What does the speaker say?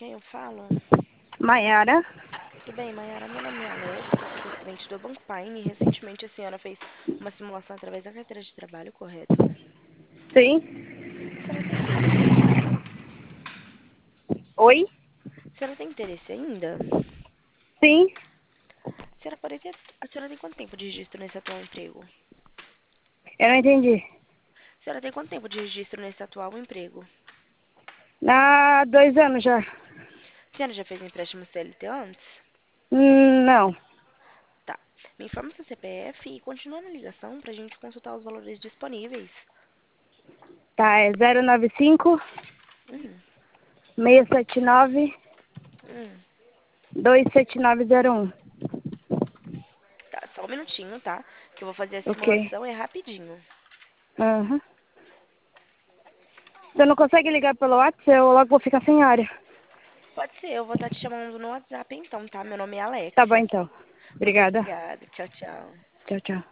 quem eu falo? Maiara? Tudo bem, Mayara? Meu nome é Alex, eu sou atendente do Banco Paine e recentemente a senhora fez uma simulação através da carteira de trabalho, correto? Sim. A senhora tem interesse ainda? Oi? A senhora tem interesse ainda? Sim. A senhora tem quanto tempo de registro nesse atual emprego? Eu não entendi. A senhora tem quanto tempo de registro nesse atual emprego? Há 2 anos já. A senhora já fez empréstimo CLT antes? Não. Tá. Me informa seu CPF e continua na ligação pra gente consultar os valores disponíveis. Tá, é 095 Hum, 679 hum. 27901. Tá, só um minutinho, tá? Que eu vou fazer a Ok. simulação, é rapidinho. Aham. Você não consegue ligar pelo WhatsApp? Eu logo vou ficar sem área. Pode ser, eu vou estar te chamando no WhatsApp então, tá? Meu nome é Tá bom Alexia. então. Muito Obrigada. obrigada. Tchau, tchau. Tchau, tchau.